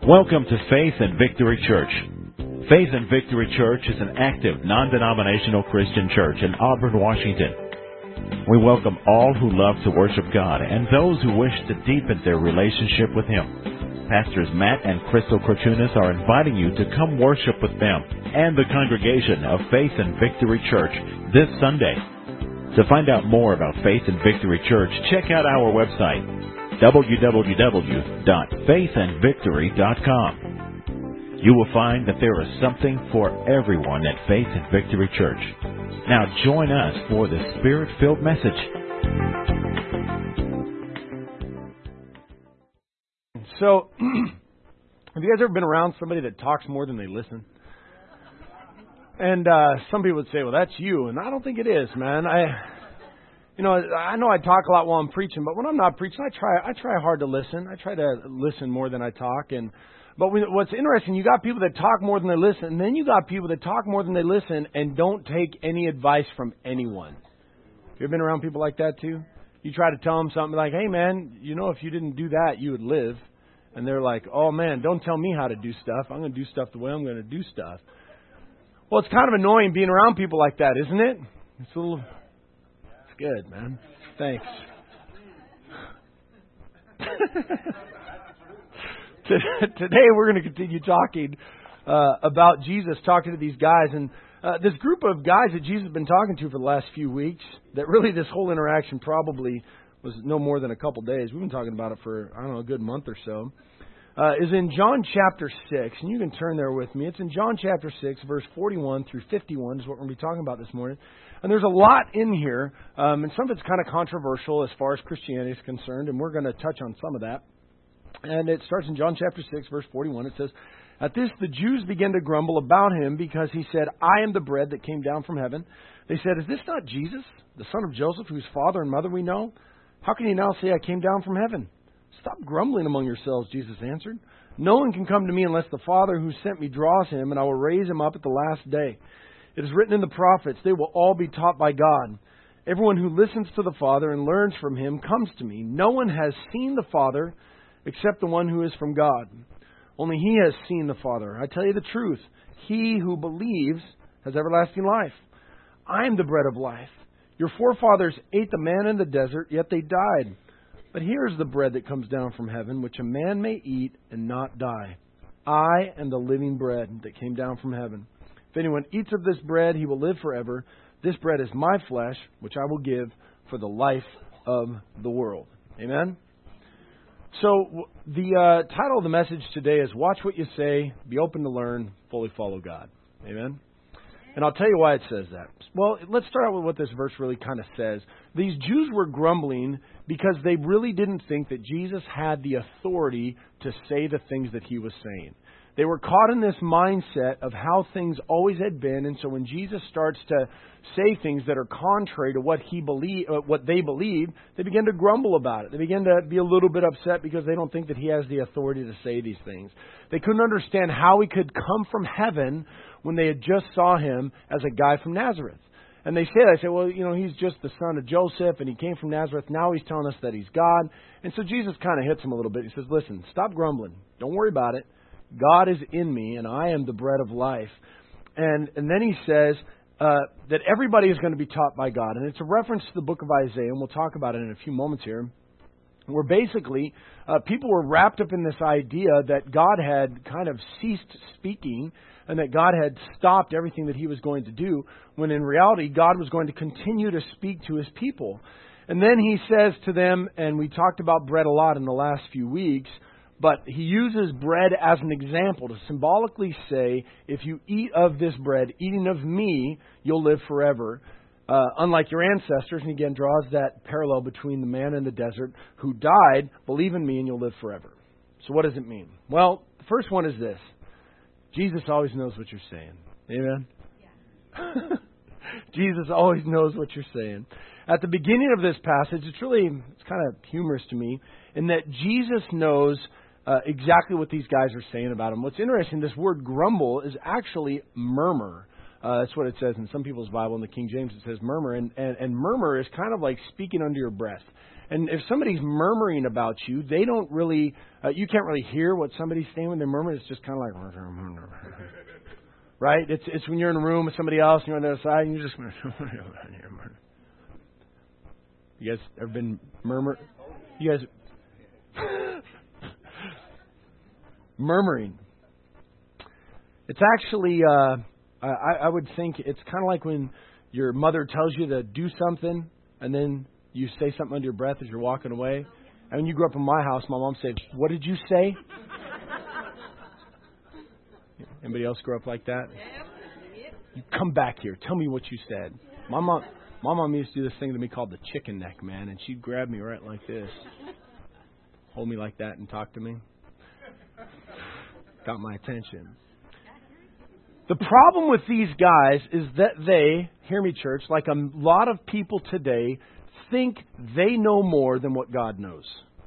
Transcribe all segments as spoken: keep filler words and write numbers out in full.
Welcome to Faith and Victory Church. Faith and Victory Church is an active, non-denominational Christian church in Auburn, Washington. We welcome all who love to worship God and those who wish to deepen their relationship with Him. Pastors Matt and Crystal Cortunas are inviting you to come worship with them and the congregation of Faith and Victory Church this Sunday. To find out more about Faith and Victory Church, check out our website, w w w dot faith and victory dot com. You will find that there is something for everyone at Faith and Victory Church. Now join us for the Spirit-filled message. So, have you guys ever been around somebody that talks more than they listen? And uh, some people would say, well, that's you. And I don't think it is, man. I... You know, I know I talk a lot while I'm preaching, but when I'm not preaching, I try I try hard to listen. I try to listen more than I talk. And but when, what's interesting, you got people that talk more than they listen, and then you got people that talk more than they listen and don't take any advice from anyone. Have you ever been around people like that too? You try to tell them something like, hey, man, you know, if you didn't do that, you would live. And they're like, oh, man, don't tell me how to do stuff. I'm going to do stuff the way I'm going to do stuff. Well, it's kind of annoying being around people like that, isn't it? It's a little... Good, man. Thanks. Today we're going to continue talking uh, about Jesus, talking to these guys. And uh, this group of guys that Jesus has been talking to for the last few weeks, that really this whole interaction probably was no more than a couple days. We've been talking about it for, I don't know, a good month or so. Uh, is in John chapter six. And you can turn there with me. It's in John chapter six, verse forty-one through fifty-one is what we're going to be talking about this morning. And there's a lot in here, um, and some of it's kind of controversial as far as Christianity is concerned, and we're going to touch on some of that. And it starts in John chapter six, verse forty-one. It says, at this the Jews began to grumble about him because he said, I am the bread that came down from heaven. They said, is this not Jesus, the son of Joseph, whose father and mother we know? How can you now say I came down from heaven? Stop grumbling among yourselves, Jesus answered. No one can come to me unless the Father who sent me draws him, and I will raise him up at the last day. It is written in the prophets, they will all be taught by God. Everyone who listens to the Father and learns from him comes to me. No one has seen the Father except the one who is from God. Only he has seen the Father. I tell you the truth, he who believes has everlasting life. I am the bread of life. Your forefathers ate the manna in the desert, yet they died. But here is the bread that comes down from heaven, which a man may eat and not die. I am the living bread that came down from heaven. If anyone eats of this bread, he will live forever. This bread is my flesh, which I will give for the life of the world. Amen? So the uh, title of the message today is Watch What You Say, Be Open to Learn, Fully Follow God. Amen? And I'll tell you why it says that. Well, let's start out with what this verse really kind of says. These Jews were grumbling because they really didn't think that Jesus had the authority to say the things that he was saying. They were caught in this mindset of how things always had been, and so when Jesus starts to say things that are contrary to what he believe, uh, what they believe, they begin to grumble about it. They begin to be a little bit upset because they don't think that he has the authority to say these things. They couldn't understand how he could come from heaven when they had just saw him as a guy from Nazareth. And they say that, I say, well, you know, he's just the son of Joseph, and he came from Nazareth. Now he's telling us that he's God. And so Jesus kind of hits him a little bit. He says, listen, stop grumbling. Don't worry about it. God is in me, and I am the bread of life. And and then he says uh, that everybody is going to be taught by God. And it's a reference to the book of Isaiah, and we'll talk about it in a few moments here, where basically uh, people were wrapped up in this idea that God had kind of ceased speaking and that God had stopped everything that he was going to do, when in reality God was going to continue to speak to his people. And then he says to them, and we talked about bread a lot in the last few weeks, but he uses bread as an example to symbolically say, if you eat of this bread, eating of me, you'll live forever. Uh, unlike your ancestors, and again draws that parallel between the man in the desert who died, believe in me and you'll live forever. So what does it mean? Well, the first one is this. Jesus always knows what you're saying. Amen? Yeah. Jesus always knows what you're saying. At the beginning of this passage, it's really, it's kind of humorous to me, in that Jesus knows uh, exactly what these guys are saying about him. What's interesting, this word grumble is actually murmur. Uh, that's what it says in some people's Bible. In the King James, it says murmur. And, and, and murmur is kind of like speaking under your breath. And if somebody's murmuring about you, they don't really, uh, you can't really hear what somebody's saying when they're murmuring. It's just kind of like, right? It's it's when you're in a room with somebody else and you're on the other side and you're just, you guys ever been murmur? You guys, murmuring. It's actually, uh, I, I would think it's kind of like when your mother tells you to do something and then you say something under your breath as you're walking away. And when you grew up in my house, my mom said, "What did you say?" Anybody else grow up like that? You come back here. Tell me what you said. My mom, my mom used to do this thing to me called the chicken neck, man. And she'd grab me right like this, hold me like that and talk to me. Got my attention. The problem with these guys is that they, hear me church, like a lot of people today, think they know more than what God knows.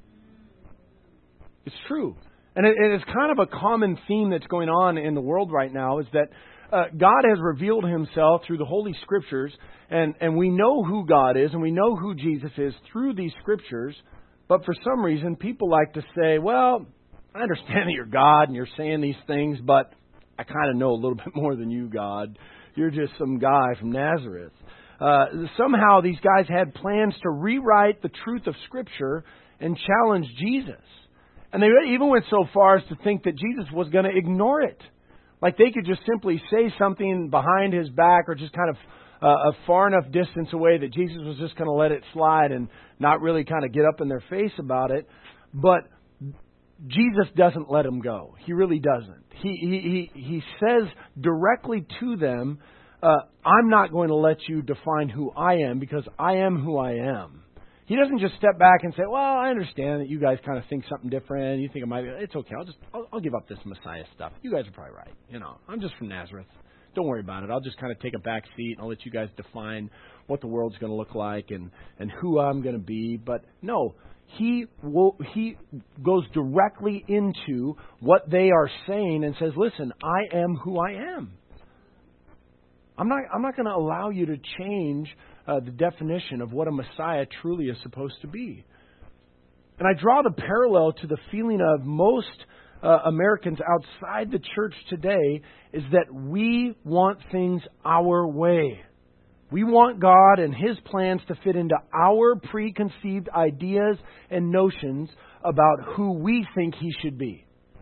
It's true. And it, it is kind of a common theme that's going on in the world right now is that uh, God has revealed Himself through the Holy Scriptures, and, and we know who God is and we know who Jesus is through these Scriptures, but for some reason people like to say, well, I understand that you're God and you're saying these things, but I kind of know a little bit more than you, God. You're just some guy from Nazareth. Uh, somehow these guys had plans to rewrite the truth of Scripture and challenge Jesus. And they even went so far as to think that Jesus was going to ignore it. Like they could just simply say something behind His back or just kind of uh, a far enough distance away that Jesus was just going to let it slide and not really kind of get up in their face about it. But Jesus doesn't let them go. He really doesn't. He he he, he says directly to them, uh, I'm not going to let you define who I am because I am who I am. He doesn't just step back and say, well, I understand that you guys kind of think something different. You think it might be, it's okay. I'll just, I'll, I'll give up this Messiah stuff. You guys are probably right. You know, I'm just from Nazareth. Don't worry about it. I'll just kind of take a back seat and I'll let you guys define what the world's going to look like and, and who I'm going to be. But no, he will, he goes directly into what they are saying and says, listen, I am who I am. I'm not, I'm not going to allow you to change uh, the definition of what a Messiah truly is supposed to be. And I draw the parallel to the feeling of most uh, Americans outside the church today is that we want things our way. We want God and His plans to fit into our preconceived ideas and notions about who we think He should be.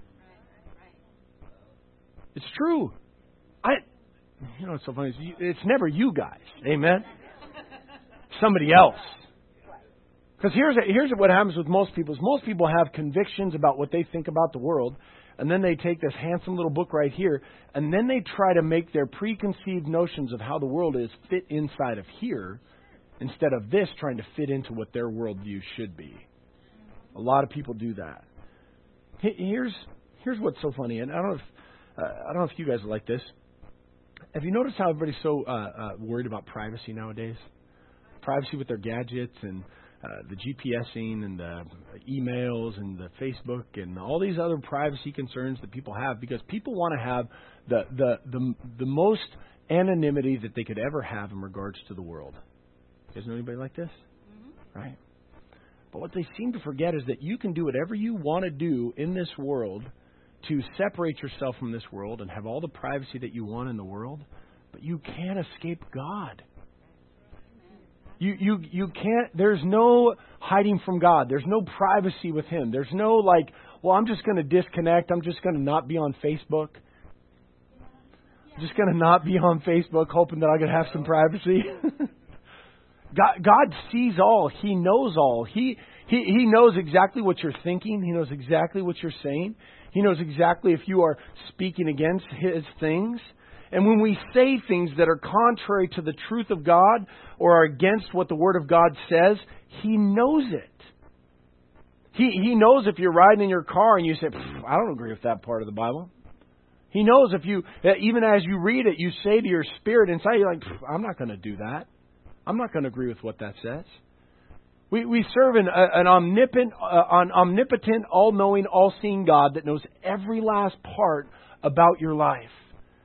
It's true. I, you know, it's so funny. It's, it's never you guys. Amen? Somebody else. Because here's, here's what happens with most people. Is most people have convictions about what they think about the world, and then they take this handsome little book right here, and then they try to make their preconceived notions of how the world is fit inside of here, instead of this trying to fit into what their worldview should be. A lot of people do that. Here's here's what's so funny, and I don't know if uh, I don't know if you guys are like this. Have you noticed how everybody's so uh, uh, worried about privacy nowadays? Privacy with their gadgets and uh, the GPSing and the emails and the Facebook and all these other privacy concerns that people have, because people want to have the, the, the, the most anonymity that they could ever have in regards to the world. You guys know anybody like this? Mm-hmm. Right? But what they seem to forget is that you can do whatever you want to do in this world to separate yourself from this world and have all the privacy that you want in the world, but you can't escape God. You you you can't, there's no hiding from God. There's no privacy with Him. There's no like, well, I'm just going to disconnect. I'm just going to not be on Facebook. I'm just going to not be on Facebook hoping that I can have some privacy. God, God sees all. He knows all. He, he He knows exactly what you're thinking. He knows exactly what you're saying. He knows exactly if you are speaking against His things. And when we say things that are contrary to the truth of God or are against what the Word of God says, He knows it. He He knows if you're riding in your car and you say, I don't agree with that part of the Bible. He knows if you, even as you read it, you say to your spirit inside, you're like, I'm not going to do that. I'm not going to agree with what that says. We we serve an, an omnipotent, uh, an omnipotent, all-knowing, all-seeing God that knows every last part about your life.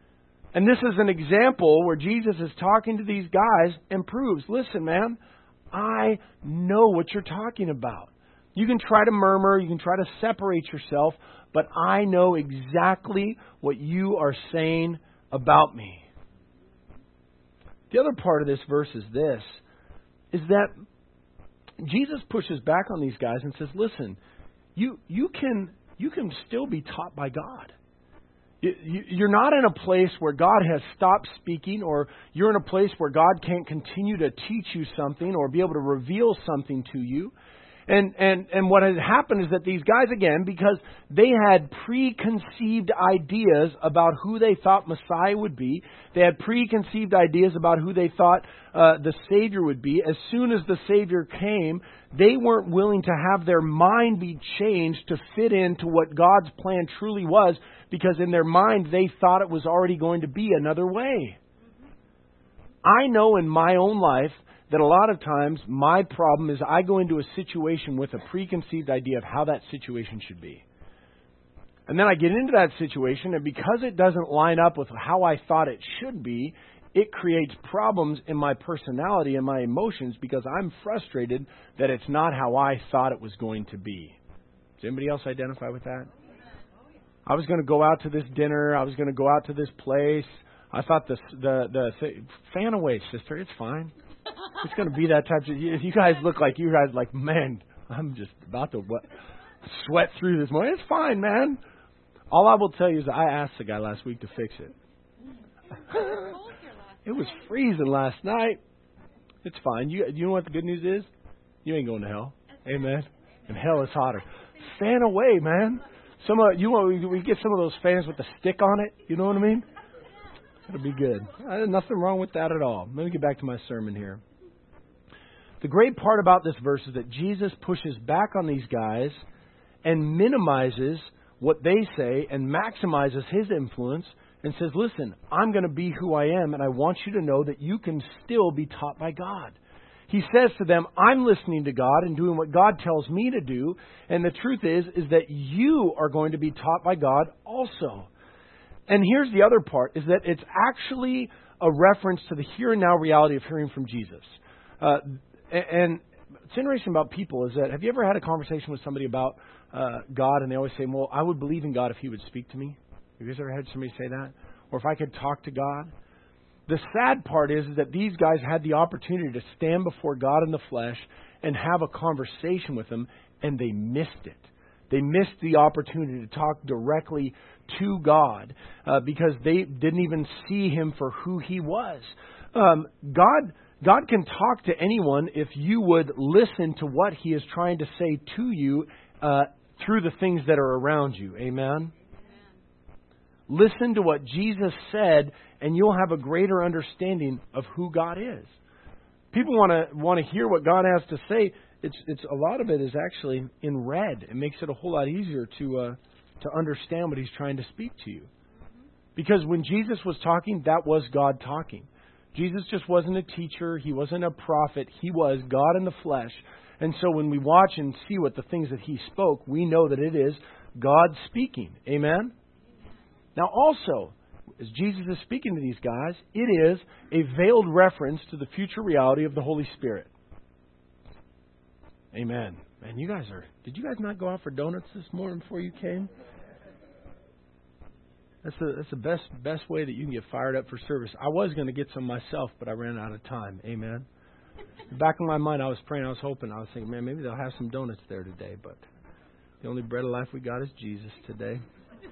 And this is an example where Jesus is talking to these guys and proves, listen, man, I know what you're talking about. You can try to murmur, you can try to separate yourself, but I know exactly what you are saying about me. The other part of this verse is this, is that Jesus pushes back on these guys and says, listen, you you can you can still be taught by God. You're not in a place where God has stopped speaking, or you're in a place where God can't continue to teach you something or be able to reveal something to you. And, and, and what had happened is that these guys, again, because they had preconceived ideas about who they thought Messiah would be, they had preconceived ideas about who they thought uh, the Savior would be. As soon as the Savior came, they weren't willing to have their mind be changed to fit into what God's plan truly was, because in their mind they thought it was already going to be another way. I know in my own life that a lot of times my problem is I go into a situation with a preconceived idea of how that situation should be. And then I get into that situation, and because it doesn't line up with how I thought it should be, it creates problems in my personality and my emotions because I'm frustrated that it's not how I thought it was going to be. Does anybody else identify with that? I was going to go out to this dinner. I was going to go out to this place. I thought the the the fan away, sister. It's fine. It's going to be that type of. You guys look like you guys like, man, I'm just about to what, sweat through this morning. It's fine, man. All I will tell you is I asked the guy last week to fix it. It was freezing last night. It's fine. You you know what the good news is? You ain't going to hell. Amen. And hell is hotter. Fan away, man. Some of you want we get some of those fans with the stick on it. You know what I mean? It'll be good. Uh, nothing wrong with that at all. Let me get back to my sermon here. The great part about this verse is that Jesus pushes back on these guys and minimizes what they say and maximizes his influence and says, listen, I'm going to be who I am, and I want you to know that you can still be taught by God. He says to them, I'm listening to God and doing what God tells me to do, and the truth is, is that you are going to be taught by God also. And here's the other part, is that it's actually a reference to the here and now reality of hearing from Jesus. Uh, and what's interesting about people is that, have you ever had a conversation with somebody about uh, God, and they always say, well, I would believe in God if he would speak to me? Have you guys ever had somebody say that? Or if I could talk to God? The sad part is, is that these guys had the opportunity to stand before God in the flesh and have a conversation with him, and they missed it. They missed the opportunity to talk directly to God uh, because they didn't even see him for who he was. Um, God, God can talk to anyone if you would listen to what he is trying to say to you uh, through the things that are around you. Amen? Listen to what Jesus said, and you'll have a greater understanding of who God is. People want to want to hear what God has to say. It's it's a lot of it is actually in red. It makes it a whole lot easier to uh, to understand what he's trying to speak to you. Because when Jesus was talking, that was God talking. Jesus just wasn't a teacher. He wasn't a prophet. He was God in the flesh. And so when we watch and see what the things that he spoke, we know that it is God speaking. Amen? Now also, as Jesus is speaking to these guys, it is a veiled reference to the future reality of the Holy Spirit. Amen. Man, you guys are... Did you guys not go out for donuts this morning before you came? That's the that's the best best way that you can get fired up for service. I was going to get some myself, but I ran out of time. Amen. In the back of my mind, I was praying, I was hoping, I was thinking, man, maybe they'll have some donuts there today. But the only bread of life we got is Jesus today.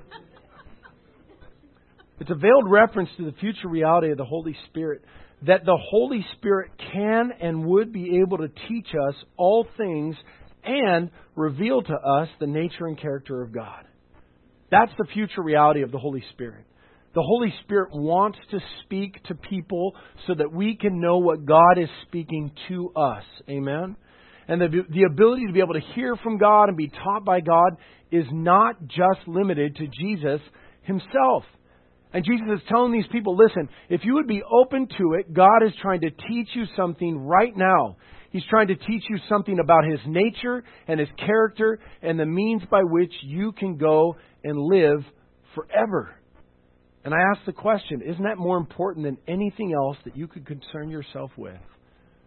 It's a veiled reference to the future reality of the Holy Spirit, that the Holy Spirit can and would be able to teach us all things and reveal to us the nature and character of God. That's the future reality of the Holy Spirit. The Holy Spirit wants to speak to people so that we can know what God is speaking to us. Amen? And the, the ability to be able to hear from God and be taught by God is not just limited to Jesus himself. And Jesus is telling these people, listen, if you would be open to it, God is trying to teach you something right now. He's trying to teach you something about his nature and his character and the means by which you can go and live forever. And I ask the question, isn't that more important than anything else that you could concern yourself with?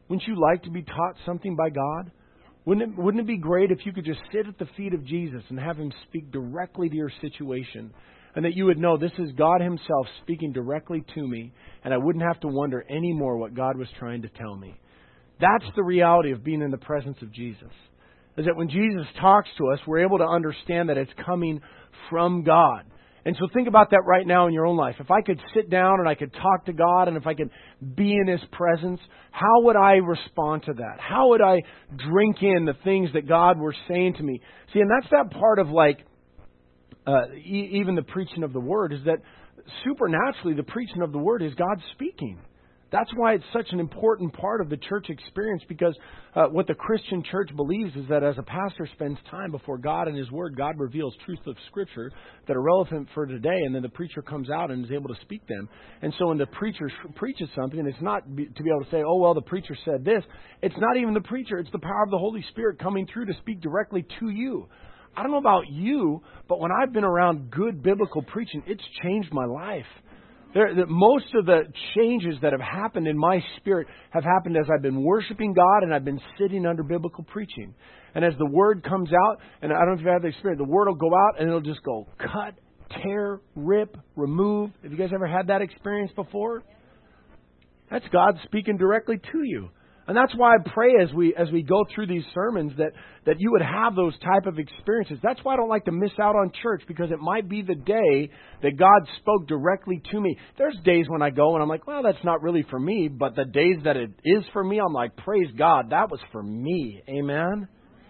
Wouldn't you like to be taught something by God? Wouldn't it, wouldn't it be great if you could just sit at the feet of Jesus and have Him speak directly to your situation, and that you would know this is God Himself speaking directly to me, and I wouldn't have to wonder anymore what God was trying to tell me? That's the reality of being in the presence of Jesus. Is that when Jesus talks to us, we're able to understand that it's coming from God. And so think about that right now in your own life. If I could sit down and I could talk to God and if I could be in His presence, how would I respond to that? How would I drink in the things that God were saying to me? See, and that's that part of like, uh, e- even the preaching of the Word, is that supernaturally the preaching of the Word is God speaking. That's why it's such an important part of the church experience, because uh, what the Christian church believes is that as a pastor spends time before God and His Word, God reveals truths of Scripture that are relevant for today, and then the preacher comes out and is able to speak them. And so when the preacher preaches something, it's not be, to be able to say, oh, well, the preacher said this. It's not even the preacher. It's the power of the Holy Spirit coming through to speak directly to you. I don't know about you, but when I've been around good biblical preaching, it's changed my life. There, the, most of the changes that have happened in my spirit have happened as I've been worshiping God and I've been sitting under biblical preaching. And as the Word comes out, and I don't know if you've had the experience, the Word will go out and it'll just go cut, tear, rip, remove. Have you guys ever had that experience before? That's God speaking directly to you. And that's why I pray as we as we go through these sermons that, that you would have those type of experiences. That's why I don't like to miss out on church, because it might be the day that God spoke directly to me. There's days when I go and I'm like, well, that's not really for me. But the days that it is for me, I'm like, praise God, that was for me. Amen?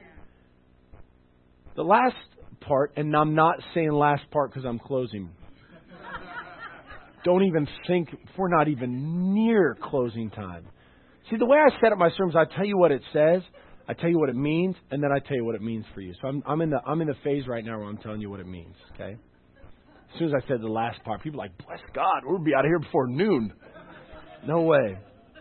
The last part, and I'm not saying last part because I'm closing. Don't even think, we're not even near closing time. See, the way I set up my sermons, I tell you what it says, I tell you what it means, and then I tell you what it means for you. So I'm, I'm in the I'm in the phase right now where I'm telling you what it means. Okay. As soon as I said the last part, people are like, bless God, we'll be out of here before noon. No way.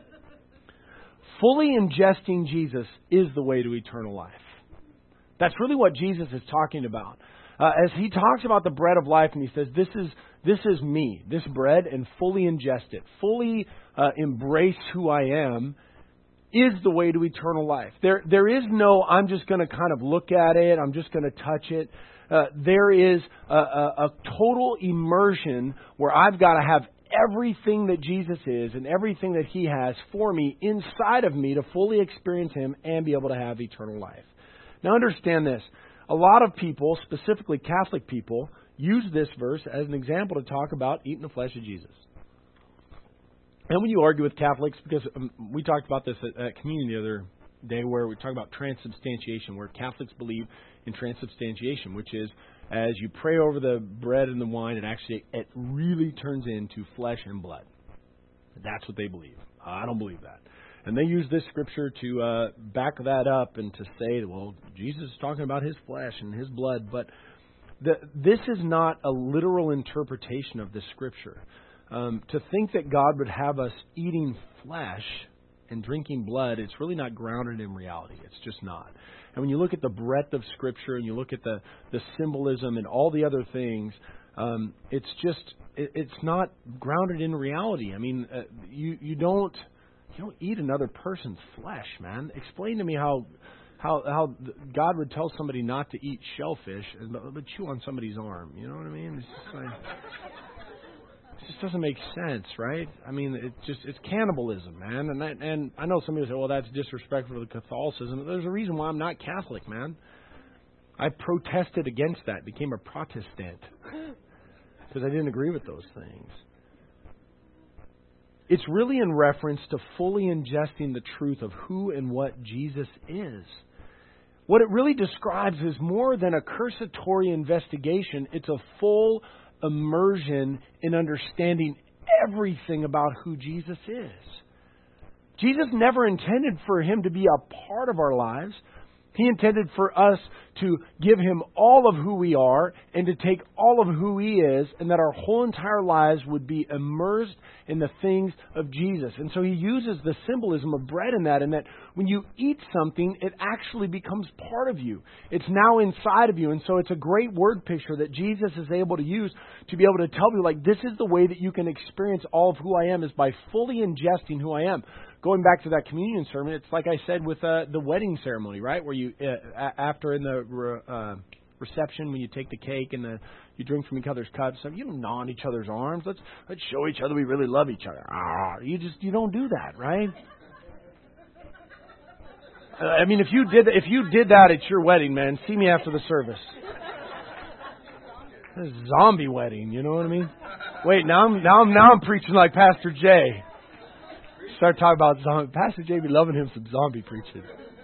Fully ingesting Jesus is the way to eternal life. That's really what Jesus is talking about. Uh, as He talks about the bread of life, and He says, this is this is me, this bread, and fully ingest it, fully uh, embrace who I am, is the way to eternal life. There, there is no, I'm just going to kind of look at it, I'm just going to touch it. Uh, there is a, a, a total immersion where I've got to have everything that Jesus is and everything that He has for me inside of me to fully experience Him and be able to have eternal life. Now understand this. A lot of people, specifically Catholic people, use this verse as an example to talk about eating the flesh of Jesus. And when you argue with Catholics, because um, we talked about this at, at communion the other day, where we talk about transubstantiation, where Catholics believe in transubstantiation, which is as you pray over the bread and the wine, it actually it really turns into flesh and blood. That's what they believe. I don't believe that. And they use this scripture to uh, back that up and to say, well, Jesus is talking about His flesh and His blood. But the, this is not a literal interpretation of this scripture. Um, to think that God would have us eating flesh and drinking blood, it's really not grounded in reality. It's just not. And when you look at the breadth of Scripture and you look at the, the symbolism and all the other things, um, it's just, it, it's not grounded in reality. I mean, uh, you, you don't you don't eat another person's flesh, man. Explain to me how how how God would tell somebody not to eat shellfish, but, but chew on somebody's arm. You know what I mean? It's just like... It just doesn't make sense, right? I mean, it just it's cannibalism, man. And I, and I know somebody will say, well, that's disrespectful to Catholicism. There's a reason why I'm not Catholic, man. I protested against that, became a Protestant, because I didn't agree with those things. It's really in reference to fully ingesting the truth of who and what Jesus is. What it really describes is more than a cursory investigation. It's a full immersion in understanding everything about who Jesus is. Jesus never intended for Him to be a part of our lives. He intended for us to give Him all of who we are and to take all of who He is, and that our whole entire lives would be immersed in the things of Jesus. And so He uses the symbolism of bread in that, and that when you eat something, it actually becomes part of you. It's now inside of you. And so it's a great word picture that Jesus is able to use to be able to tell you, like, this is the way that you can experience all of who I am, is by fully ingesting who I am. Going back to that communion sermon, it's like I said with uh, the wedding ceremony, right? Where you, uh, after in the re- uh, reception, when you take the cake and the, you drink from each other's cups, so you don't gnaw on each other's arms. Let's let's show each other we really love each other. Ah, you just you don't do that, right? Uh, I mean, if you did if you did that at your wedding, man, see me after the service. This is a zombie wedding, you know what I mean? Wait, now I'm now I'm now I'm preaching like Pastor Jay. Start talking about zombie. Pastor Jay be loving him some zombie preaching.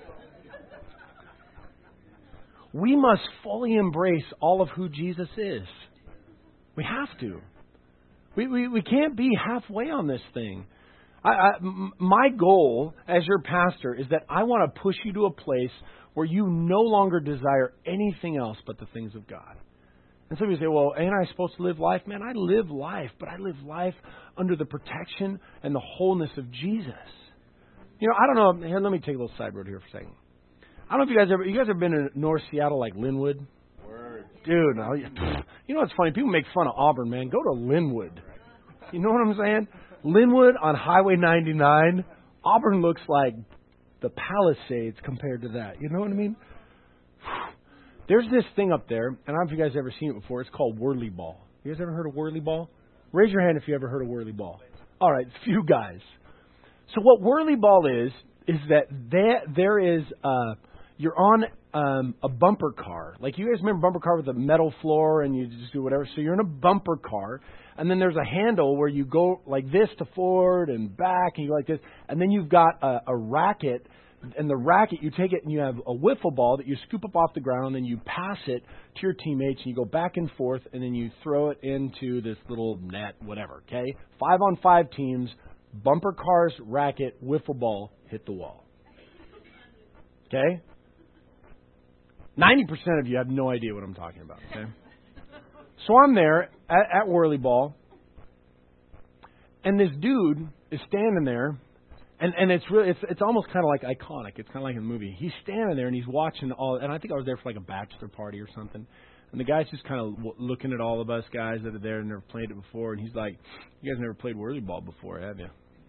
We must fully embrace all of who Jesus is. We have to. We we, we can't be halfway on this thing. I, I, m- my goal as your pastor is that I want to push you to a place where you no longer desire anything else but the things of God. And some people say, well, ain't I supposed to live life? Man, I live life, but I live life under the protection and the wholeness of Jesus. You know, I don't know. Here, let me take a little side road here for a second. I don't know if you guys ever, you guys ever been in North Seattle, like Linwood? Word. Dude, no, you know what's funny? People make fun of Auburn, man. Go to Linwood. You know what I'm saying? Linwood on Highway ninety-nine, Auburn looks like the Palisades compared to that. You know what I mean? There's this thing up there, and I don't know if you guys ever seen it before. It's called whirly ball. You guys ever heard of whirly ball? Raise your hand if you ever heard of whirly ball. All right, few guys. So what whirly ball is, is that there, there is, uh, you're on um, a bumper car. Like, you guys remember bumper car with a metal floor and you just do whatever? So you're in a bumper car, and then there's a handle where you go like this to forward and back, and you go like this. And then you've got a, a racket. And the racket, you take it and you have a wiffle ball that you scoop up off the ground, and then you pass it to your teammates, and you go back and forth, and then you throw it into this little net, whatever, okay? Five on five teams, bumper cars, racket, wiffle ball, hit the wall. Okay? ninety percent of you have no idea what I'm talking about, okay? So I'm there at, at whirly ball, and this dude is standing there. And and it's really it's it's almost kind of like iconic. It's kind of like in a movie. He's standing there and he's watching all. And I think I was there for like a bachelor party or something. And the guy's just kind of w- looking at all of us guys that are there and never played it before. And he's like, "You guys never played whirly ball before, have you?"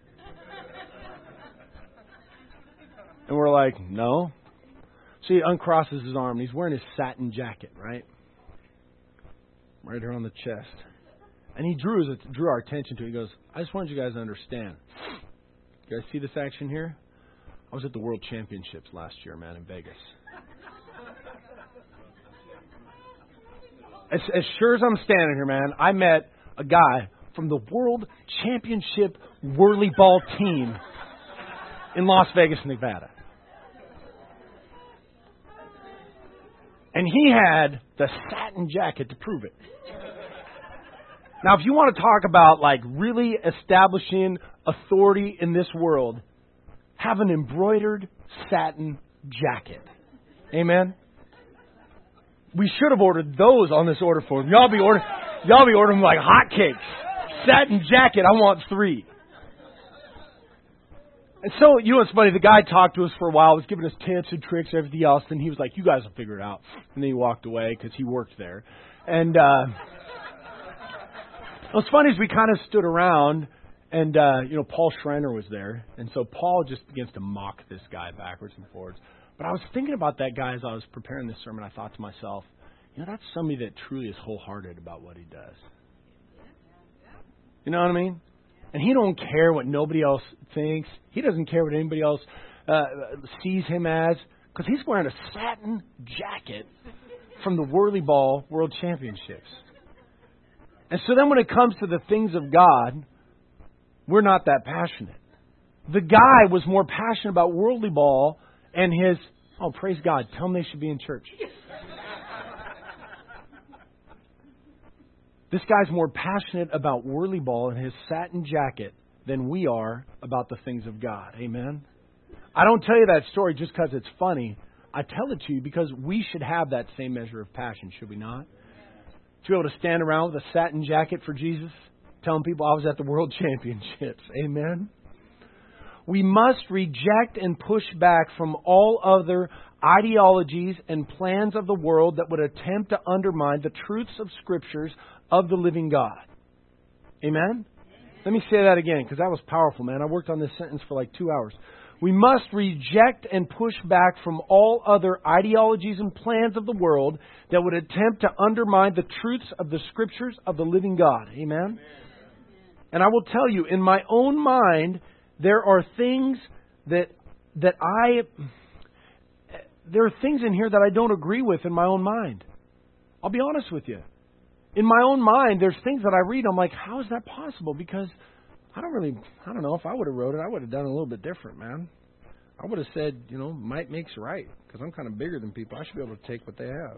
And we're like, "No." So he uncrosses his arm. And he's wearing his satin jacket, right, right here on the chest. And he drew his, drew our attention to it. He goes, "I just wanted you guys to understand. You guys see this action here? I was at the World Championships last year, man, in Vegas. As, as sure as I'm standing here, man, I met a guy from the World Championship whirly ball team in Las Vegas, Nevada. And he had the satin jacket to prove it. Now, if you want to talk about, like, really establishing authority in this world, have an embroidered satin jacket. Amen? We should have ordered those on this order form. Y'all be ordering, y'all be ordering like hotcakes. Satin jacket, I want three. And so, you know what's funny? The guy talked to us for a while, was giving us tips and tricks and everything else, and he was like, "You guys will figure it out." And then he walked away because he worked there. And uh, what's funny is we kind of stood around, and uh, you know, Paul Schreiner was there, and so Paul just begins to mock this guy backwards and forwards. But I was thinking about that guy as I was preparing this sermon. I thought to myself, you know, that's somebody that truly is wholehearted about what he does. You know what I mean? And he don't care what nobody else thinks. He doesn't care what anybody else uh, sees him as, because he's wearing a satin jacket from the Whirly Ball World Championships. And so then when it comes to the things of God, we're not that passionate. The guy was more passionate about Worldly Ball and his, oh, praise God, tell them they should be in church. This guy's more passionate about Whirly Ball and his satin jacket than we are about the things of God. Amen? I don't tell you that story just because it's funny. I tell it to you because we should have that same measure of passion, should we not? To be able to stand around with a satin jacket for Jesus, telling people I was at the World Championships. Amen? We must reject and push back from all other ideologies and plans of the world that would attempt to undermine the truths of Scriptures of the living God. Amen? Let me say that again, because that was powerful, man. I worked on this sentence for like two hours. We must reject and push back from all other ideologies and plans of the world that would attempt to undermine the truths of the Scriptures of the living God. Amen? Amen. And I will tell you, in my own mind, there are things that that I... There are things in here that I don't agree with in my own mind. I'll be honest with you. In my own mind, there's things that I read, I'm like, how is that possible? Because I don't really, I don't know, if I would have wrote it, I would have done it a little bit different, man. I would have said, you know, might makes right, because I'm kind of bigger than people. I should be able to take what they have.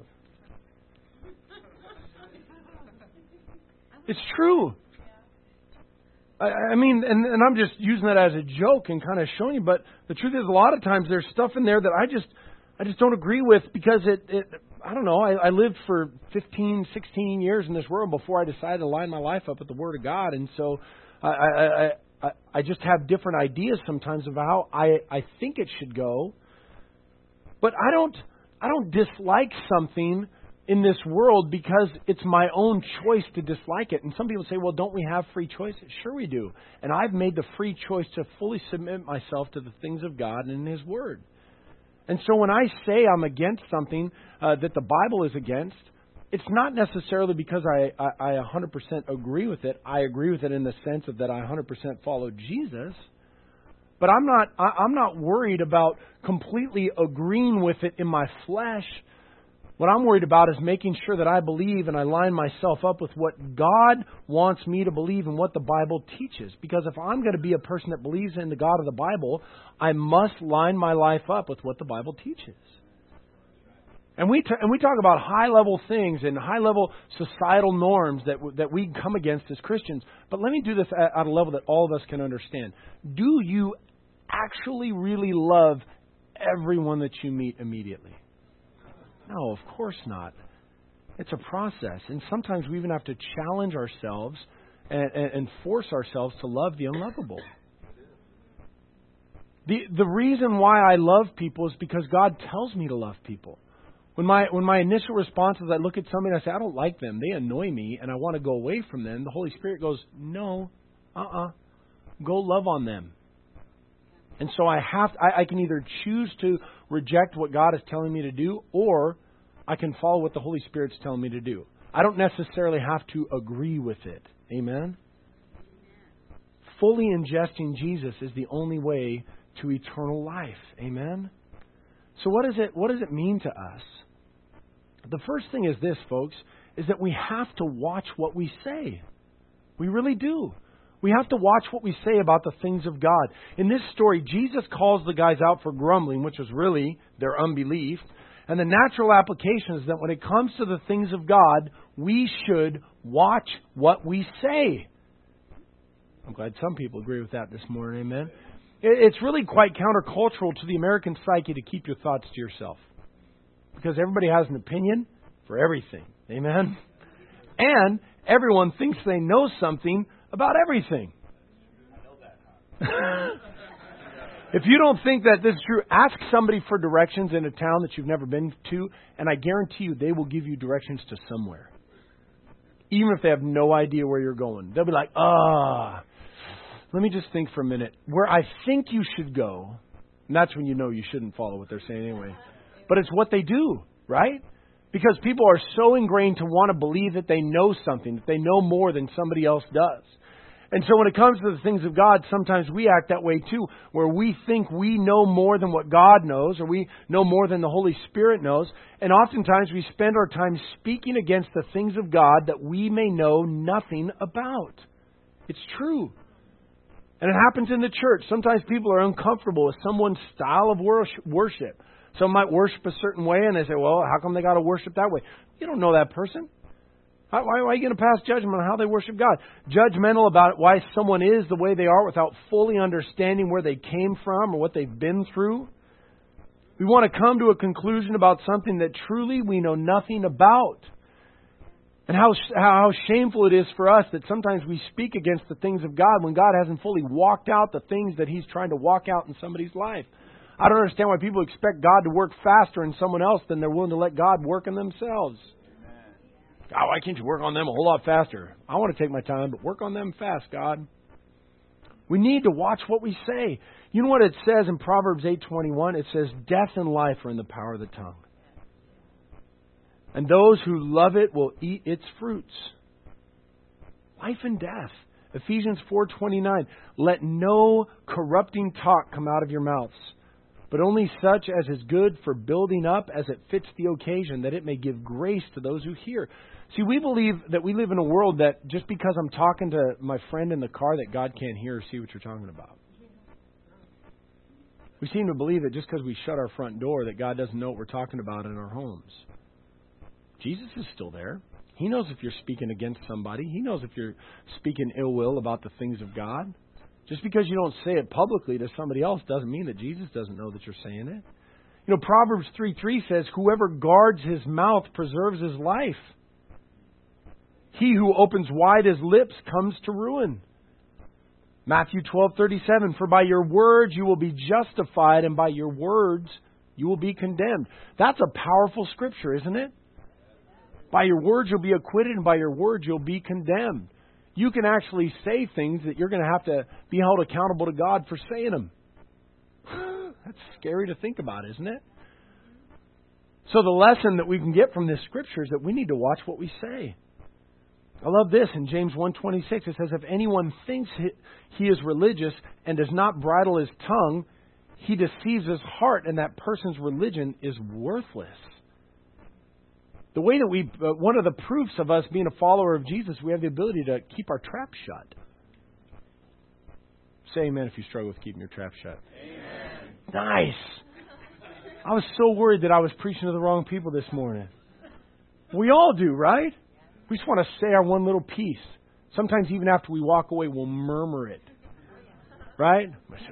It's true. I, I mean, and, and I'm just using that as a joke and kind of showing you, but the truth is a lot of times there's stuff in there that I just, I just don't agree with because it, it I don't know, I, I lived for fifteen, sixteen years in this world before I decided to line my life up with the Word of God. And so I, I, I, I just have different ideas sometimes of how I, I think it should go. But I don't, I don't dislike something in this world because it's my own choice to dislike it. And some people say, well, don't we have free choice? Sure we do. And I've made the free choice to fully submit myself to the things of God and His Word. And so when I say I'm against something uh, that the Bible is against, it's not necessarily because I, I, I one hundred percent agree with it. I agree with it in the sense of that I one hundred percent follow Jesus. But I'm not, I, I'm not worried about completely agreeing with it in my flesh. What I'm worried about is making sure that I believe and I line myself up with what God wants me to believe and what the Bible teaches. Because if I'm going to be a person that believes in the God of the Bible, I must line my life up with what the Bible teaches. And we t- and we talk about high-level things and high-level societal norms that w- that we come against as Christians. But let me do this at, at a level that all of us can understand. Do you actually really love everyone that you meet immediately? No, of course not. It's a process. And sometimes we even have to challenge ourselves and, and, and force ourselves to love the unlovable. The the reason why I love people is because God tells me to love people. When my when my initial response is I look at somebody and I say, I don't like them, they annoy me, and I want to go away from them, the Holy Spirit goes, no, uh-uh, go love on them. And so I have I, I can either choose to reject what God is telling me to do, or I can follow what the Holy Spirit's telling me to do. I don't necessarily have to agree with it. Amen? Fully ingesting Jesus is the only way to eternal life. Amen? So what is it? What does it mean to us? The first thing is this, folks, is that we have to watch what we say. We really do. We have to watch what we say about the things of God. In this story, Jesus calls the guys out for grumbling, which was really their unbelief. And the natural application is that when it comes to the things of God, we should watch what we say. I'm glad some people agree with that this morning, amen? It's really quite countercultural to the American psyche to keep your thoughts to yourself. Because everybody has an opinion for everything, amen? And everyone thinks they know something about everything. If you don't think that this is true, ask somebody for directions in a town that you've never been to, and I guarantee you they will give you directions to somewhere. Even if they have no idea where you're going. They'll be like, ah, let me just think for a minute. Where I think you should go, and that's when you know you shouldn't follow what they're saying anyway. But it's what they do, right? Because people are so ingrained to want to believe that they know something, that they know more than somebody else does. And so when it comes to the things of God, sometimes we act that way too, where we think we know more than what God knows, or we know more than the Holy Spirit knows. And oftentimes we spend our time speaking against the things of God that we may know nothing about. It's true. And it happens in the church. Sometimes people are uncomfortable with someone's style of worship. Some might worship a certain way, and they say, well, how come they got to worship that way? You don't know that person. Why, why are you going to pass judgment on how they worship God? Judgmental about why someone is the way they are without fully understanding where they came from or what they've been through. We want to come to a conclusion about something that truly we know nothing about. And how how shameful it is for us that sometimes we speak against the things of God when God hasn't fully walked out the things that He's trying to walk out in somebody's life. I don't understand why people expect God to work faster in someone else than they're willing to let God work in themselves. God, why can't you work on them a whole lot faster? I want to take my time, but work on them fast, God. We need to watch what we say. You know what it says in Proverbs eight twenty-one? It says, death and life are in the power of the tongue. And those who love it will eat its fruits. Life and death. Ephesians four twenty-nine. Let no corrupting talk come out of your mouths, but only such as is good for building up as it fits the occasion, that it may give grace to those who hear. See, we believe that we live in a world that just because I'm talking to my friend in the car that God can't hear or see what you're talking about. We seem to believe that just because we shut our front door that God doesn't know what we're talking about in our homes. Jesus is still there. He knows if you're speaking against somebody. He knows if you're speaking ill will about the things of God. Just because you don't say it publicly to somebody else doesn't mean that Jesus doesn't know that you're saying it. You know, Proverbs three three says, whoever guards his mouth preserves his life. He who opens wide his lips comes to ruin. Matthew twelve thirty-seven, for by your words you will be justified, and by your words you will be condemned. That's a powerful scripture, isn't it? By your words you'll be acquitted, and by your words you'll be condemned. You can actually say things that you're going to have to be held accountable to God for saying them. That's scary to think about, isn't it? So the lesson that we can get from this scripture is that we need to watch what we say. I love this in James one twenty-six. It says, if anyone thinks he is religious and does not bridle his tongue, he deceives his heart, and that person's religion is worthless. The way that we, uh, one of the proofs of us being a follower of Jesus, we have the ability to keep our trap shut. Say amen if you struggle with keeping your trap shut. Amen. Nice. I was so worried that I was preaching to the wrong people this morning. We all do, right? We just want to say our one little piece. Sometimes even after we walk away, we'll murmur it. Right?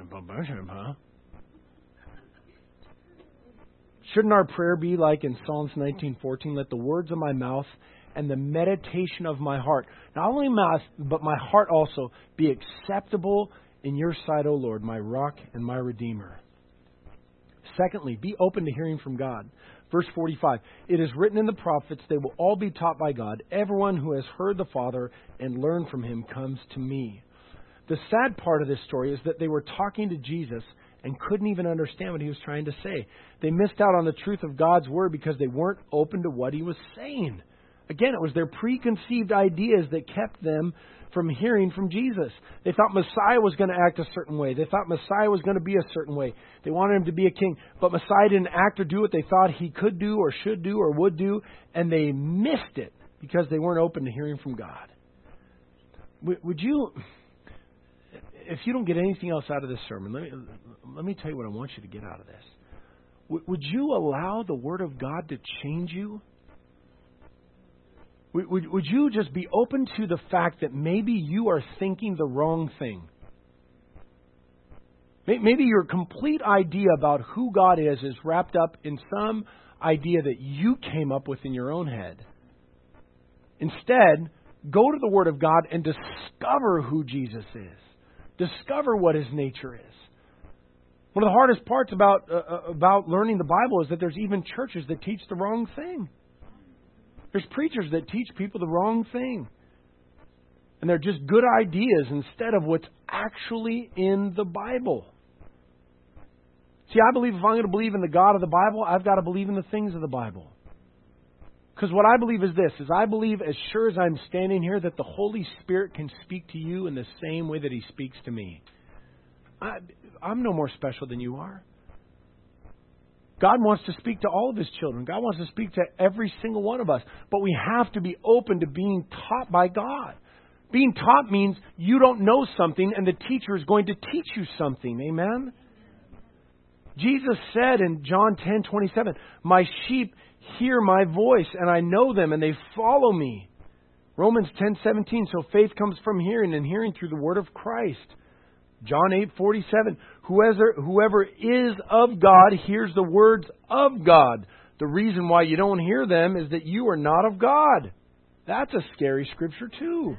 Shouldn't our prayer be like in Psalms nineteen fourteen? Let the words of my mouth and the meditation of my heart, not only mouth, but my heart also, be acceptable in your sight, O Lord, my rock and my redeemer. Secondly, be open to hearing from God. Verse forty-five, it is written in the prophets, they will all be taught by God. Everyone who has heard the Father and learned from Him comes to me. The sad part of this story is that they were talking to Jesus and couldn't even understand what He was trying to say. They missed out on the truth of God's Word because they weren't open to what He was saying. Again, it was their preconceived ideas that kept them from hearing from Jesus. They thought Messiah was going to act a certain way. They thought Messiah was going to be a certain way. They wanted Him to be a king. But Messiah didn't act or do what they thought He could do or should do or would do. And they missed it because they weren't open to hearing from God. Would you, if you don't get anything else out of this sermon, let me, let me tell you what I want you to get out of this. Would you allow the Word of God to change you? Would, would you just be open to the fact that maybe you are thinking the wrong thing? Maybe your complete idea about who God is is wrapped up in some idea that you came up with in your own head. Instead, go to the Word of God and discover who Jesus is. Discover what His nature is. One of the hardest parts about uh, about learning the Bible is that there's even churches that teach the wrong thing. There's preachers that teach people the wrong thing. And they're just good ideas instead of what's actually in the Bible. See, I believe if I'm going to believe in the God of the Bible, I've got to believe in the things of the Bible. Because what I believe is this, is I believe as sure as I'm standing here that the Holy Spirit can speak to you in the same way that He speaks to me. I, I'm no more special than you are. God wants to speak to all of His children. God wants to speak to every single one of us. But we have to be open to being taught by God. Being taught means you don't know something and the teacher is going to teach you something. Amen? Jesus said in John ten twenty-seven, my sheep hear my voice and I know them and they follow me. Romans ten seventeen, so faith comes from hearing and hearing through the word of Christ. John eight forty-seven. Whoever, whoever is of God hears the words of God. The reason why you don't hear them is that you are not of God. That's a scary scripture too.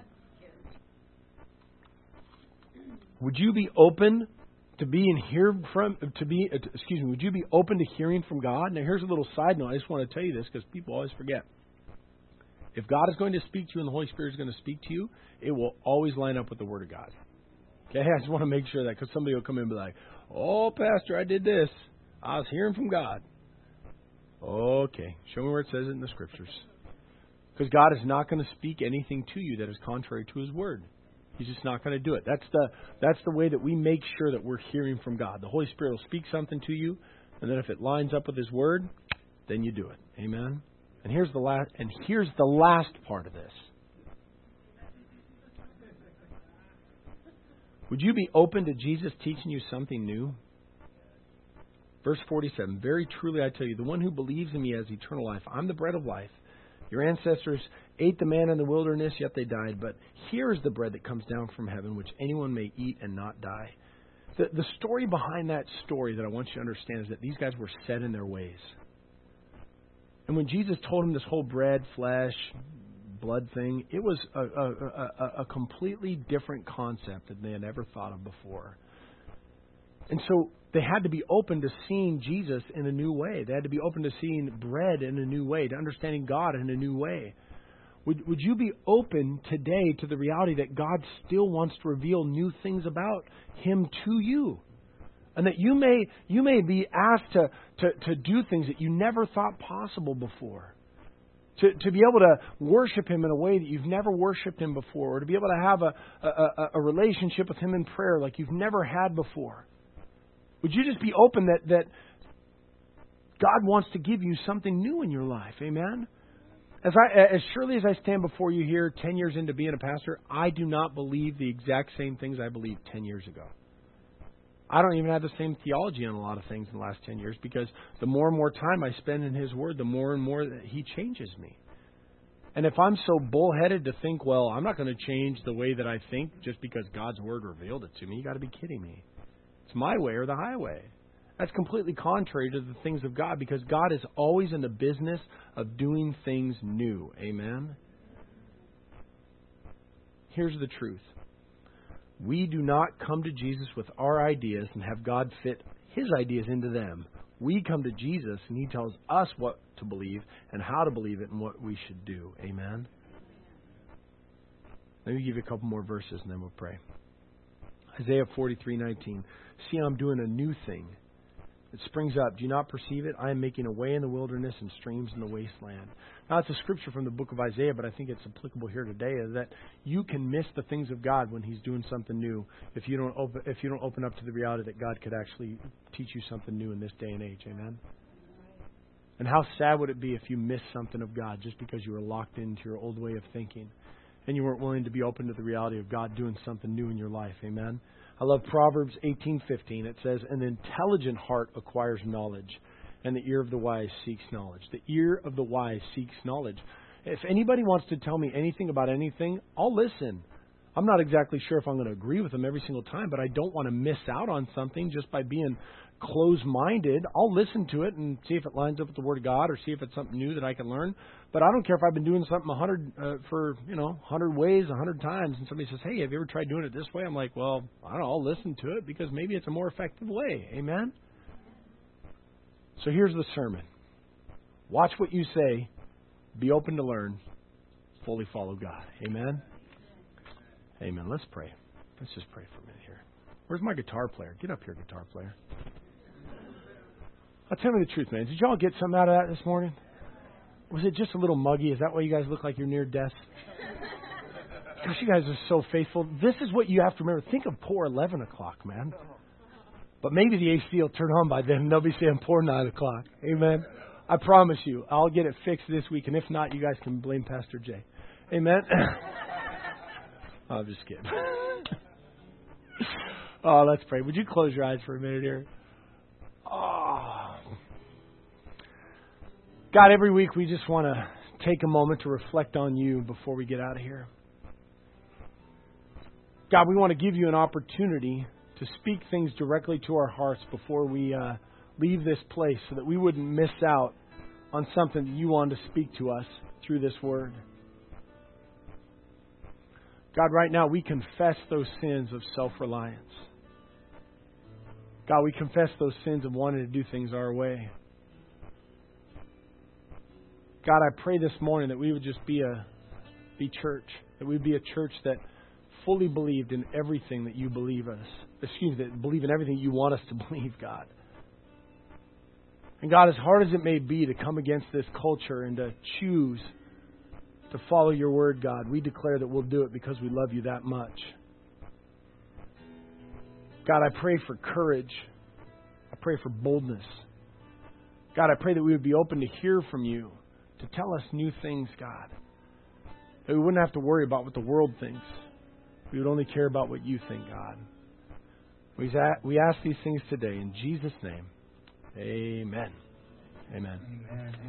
Would you be open to being hear from to be excuse me? Would you be open to hearing from God? Now, here's a little side note. I just want to tell you this because people always forget. If God is going to speak to you and the Holy Spirit is going to speak to you, it will always line up with the Word of God. Okay, I just want to make sure that because somebody will come in and be like, "Oh, Pastor, I did this. I was hearing from God." Okay, show me where it says it in the Scriptures. Because God is not going to speak anything to you that is contrary to His Word. He's just not going to do it. That's the that's the way that we make sure that we're hearing from God. The Holy Spirit will speak something to you, and then if it lines up with His Word, then you do it. Amen. And here's the last. And here's the last part of this. Would you be open to Jesus teaching you something new? Verse forty-seven. Very truly I tell you, the one who believes in me has eternal life. I'm the bread of life. Your ancestors ate the manna in the wilderness, yet they died. But here is the bread that comes down from heaven, which anyone may eat and not die. The, the story behind that story that I want you to understand is that these guys were set in their ways. And when Jesus told them this whole bread, flesh, blood thing, it was a, a, a, a completely different concept than they had ever thought of before. And so they had to be open to seeing Jesus in a new way. They had to be open to seeing bread in a new way, to understanding God in a new way. Would, would you be open today to the reality that God still wants to reveal new things about Him to you? And that you may you may be asked to, to, to do things that you never thought possible before. To, to be able to worship Him in a way that you've never worshipped Him before. Or to be able to have a, a, a relationship with Him in prayer like you've never had before. Would you just be open that, that God wants to give you something new in your life? Amen? As I, as surely as I stand before you here ten years into being a pastor, I do not believe the exact same things I believed ten years ago. I don't even have the same theology on a lot of things in the last ten years because the more and more time I spend in His Word, the more and more that He changes me. And if I'm so bullheaded to think, well, I'm not going to change the way that I think just because God's Word revealed it to me, you got to be kidding me. It's my way or the highway. That's completely contrary to the things of God because God is always in the business of doing things new. Amen? Here's the truth. We do not come to Jesus with our ideas and have God fit His ideas into them. We come to Jesus and He tells us what to believe and how to believe it and what we should do. Amen? Let me give you a couple more verses and then we'll pray. Isaiah forty-three nineteen. See, I'm doing a new thing. It springs up. Do you not perceive it? I am making a way in the wilderness and streams in the wasteland. Now, it's a scripture from the book of Isaiah, but I think it's applicable here today. Is that you can miss the things of God when He's doing something new if you don't open if you don't open up to the reality that God could actually teach you something new in this day and age. Amen. And how sad would it be if you missed something of God just because you were locked into your old way of thinking and you weren't willing to be open to the reality of God doing something new in your life. Amen. I love Proverbs eighteen fifteen. It says, an intelligent heart acquires knowledge, and the ear of the wise seeks knowledge. The ear of the wise seeks knowledge. If anybody wants to tell me anything about anything, I'll listen. I'm not exactly sure if I'm going to agree with them every single time, but I don't want to miss out on something just by being closed-minded. I'll listen to it and see if it lines up with the Word of God or see if it's something new that I can learn. But I don't care if I've been doing something a hundred uh, for, you know, a hundred ways, a hundred times, and somebody says, hey, have you ever tried doing it this way? I'm like, well, I don't know, I'll listen to it because maybe it's a more effective way. Amen? So here's the sermon. Watch what you say. Be open to learn. Fully follow God. Amen? Amen. Let's pray. Let's just pray for a minute here. Where's my guitar player? Get up here, guitar player. I'll tell me the truth, man. Did y'all get something out of that this morning? Was it just a little muggy? Is that why you guys look like you're near death? Gosh, you guys are so faithful. This is what you have to remember. Think of poor eleven o'clock, man. But maybe the A C will turn on by then and they'll be saying poor nine o'clock. Amen. I promise you, I'll get it fixed this week. And if not, you guys can blame Pastor Jay. Amen. I'm just kidding. Oh, let's pray. Would you close your eyes for a minute here? Oh. God, every week we just want to take a moment to reflect on you before we get out of here. God, we want to give you an opportunity to to speak things directly to our hearts before we uh, leave this place so that we wouldn't miss out on something that you want to speak to us through this word. God, right now we confess those sins of self-reliance. God, we confess those sins of wanting to do things our way. God, I pray this morning that we would just be a be church, that we would be a church that fully believed in everything that you believe us. Excuse me, that believe in everything you want us to believe, God. And God, as hard as it may be to come against this culture and to choose to follow your word, God, we declare that we'll do it because we love you that much. God, I pray for courage. I pray for boldness. God, I pray that we would be open to hear from you, to tell us new things, God. That we wouldn't have to worry about what the world thinks. We would only care about what you think, God. We ask these things today in Jesus' name. Amen. Amen. Amen.